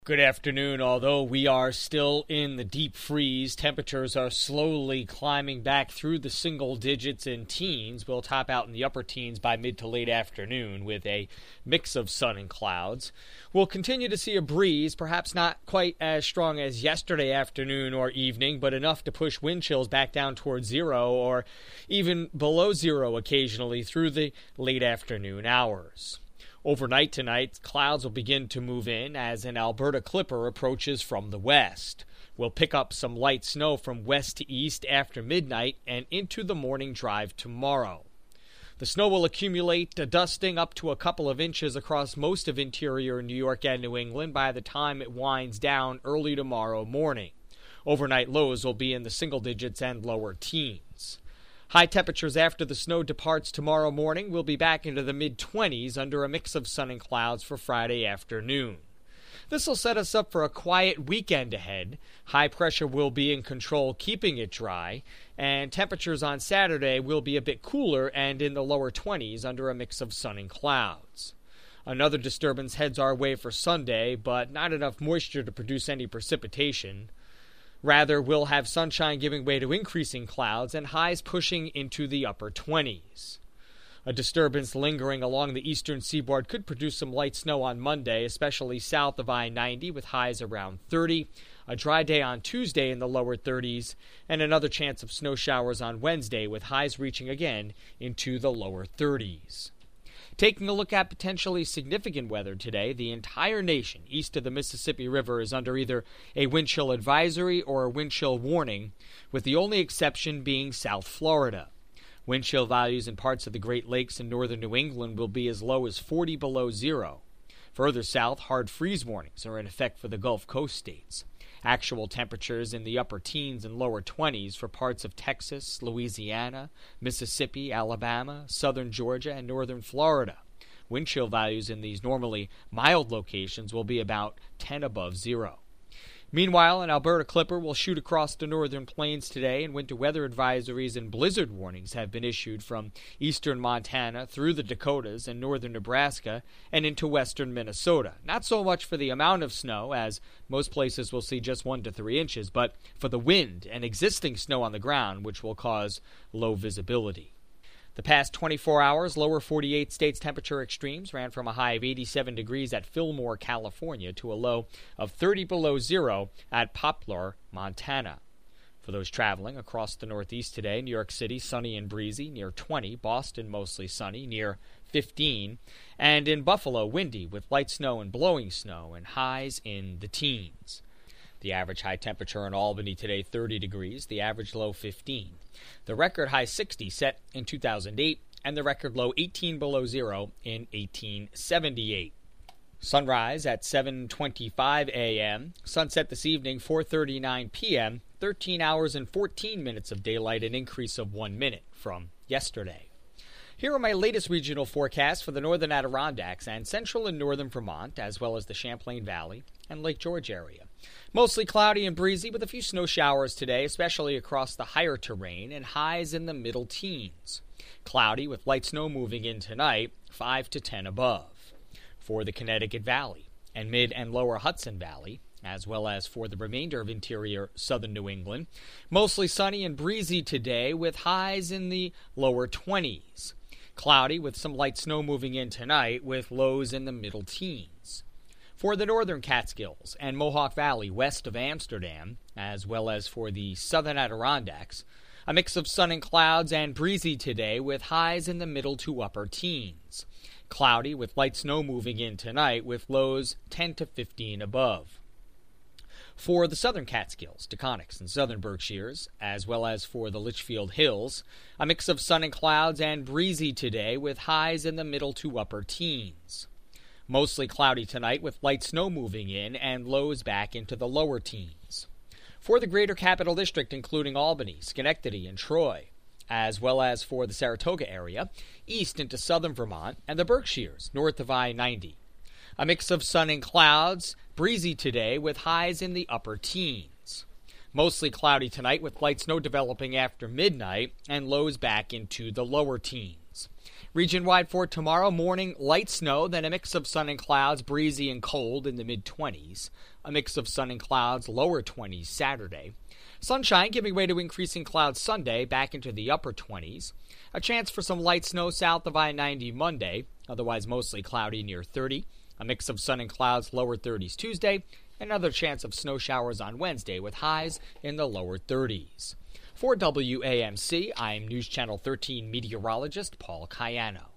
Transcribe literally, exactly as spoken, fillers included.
Good afternoon. Although we are still in the deep freeze, temperatures are slowly climbing back through the single digits and teens. We'll top out in the upper teens by mid to late afternoon with a mix of sun and clouds. We'll continue to see a breeze, perhaps not quite as strong as yesterday afternoon or evening, but enough to push wind chills back down towards zero or even below zero occasionally through the late afternoon hours. Overnight tonight, clouds will begin to move in as an Alberta clipper approaches from the west. We'll pick up some light snow from west to east after midnight and into the morning drive tomorrow. The snow will accumulate, dusting up to a couple of inches across most of interior New York and New England by the time it winds down early tomorrow morning. Overnight lows will be in the single digits and lower teens. High temperatures after the snow departs tomorrow morning will be back into the mid-twenties under a mix of sun and clouds for Friday afternoon. This will set us up for a quiet weekend ahead. High pressure will be in control, keeping it dry, and temperatures on Saturday will be a bit cooler and in the lower twenties under a mix of sun and clouds. Another disturbance heads our way for Sunday, but not enough moisture to produce any precipitation. Rather, we'll have sunshine giving way to increasing clouds and highs pushing into the upper twenties. A disturbance lingering along the eastern seaboard could produce some light snow on Monday, especially south of I ninety with highs around thirty. A dry day on Tuesday in the lower thirties, and another chance of snow showers on Wednesday with highs reaching again into the lower thirties. Taking a look at potentially significant weather today, the entire nation east of the Mississippi River is under either a wind chill advisory or a wind chill warning, with the only exception being South Florida. Wind chill values in parts of the Great Lakes and northern New England will be as low as forty below zero. Further south, hard freeze warnings are in effect for the Gulf Coast states. Actual temperatures in the upper teens and lower twenties for parts of Texas, Louisiana, Mississippi, Alabama, southern Georgia, and northern Florida. Wind chill values in these normally mild locations will be about ten above zero. Meanwhile, an Alberta clipper will shoot across the northern plains today, and winter weather advisories and blizzard warnings have been issued from eastern Montana through the Dakotas and northern Nebraska and into western Minnesota. Not so much for the amount of snow, as most places will see just one to three inches, but for the wind and existing snow on the ground, which will cause low visibility. The past twenty-four hours, lower forty-eight states temperature extremes ran from a high of eighty-seven degrees at Fillmore, California, to a low of thirty below zero at Poplar, Montana. For those traveling across the Northeast today, New York City sunny and breezy, near twenty. Boston mostly sunny, near fifteen. And in Buffalo, windy with light snow and blowing snow and highs in the teens. The average high temperature in Albany today, thirty degrees, the average low, fifteen. The record high, sixty, set in two thousand eight, and the record low, eighteen below zero, in eighteen seventy-eight. Sunrise at seven twenty-five a.m., sunset this evening, four thirty-nine p.m., thirteen hours and fourteen minutes of daylight, an increase of one minute from yesterday. Here are my latest regional forecasts for the northern Adirondacks and central and northern Vermont, as well as the Champlain Valley and Lake George area. Mostly cloudy and breezy with a few snow showers today, especially across the higher terrain, and highs in the middle teens. Cloudy with light snow moving in tonight, five to ten above. For the Connecticut Valley and mid and lower Hudson Valley, as well as for the remainder of interior southern New England, mostly sunny and breezy today with highs in the lower twenties. Cloudy with some light snow moving in tonight with lows in the middle teens. For the northern Catskills and Mohawk Valley west of Amsterdam, as well as for the southern Adirondacks, a mix of sun and clouds and breezy today with highs in the middle to upper teens. Cloudy with light snow moving in tonight with lows ten to fifteen above. For the southern Catskills, Taconics, and southern Berkshires, as well as for the Litchfield Hills, a mix of sun and clouds and breezy today with highs in the middle to upper teens. Mostly cloudy tonight with light snow moving in and lows back into the lower teens. For the greater Capital District, including Albany, Schenectady, and Troy, as well as for the Saratoga area, east into southern Vermont, and the Berkshires, north of I ninety. A mix of sun and clouds, breezy today with highs in the upper teens. Mostly cloudy tonight with light snow developing after midnight and lows back into the lower teens. Region-wide for tomorrow, morning light snow, then a mix of sun and clouds, breezy and cold in the mid-twenties. A mix of sun and clouds, lower twenties Saturday. Sunshine giving way to increasing clouds Sunday, back into the upper twenties. A chance for some light snow south of I ninety Monday, otherwise mostly cloudy near thirty. A mix of sun and clouds, lower thirties Tuesday. Another chance of snow showers on Wednesday with highs in the lower thirties. For W A M C, I'm News Channel thirteen meteorologist Paul Cayano.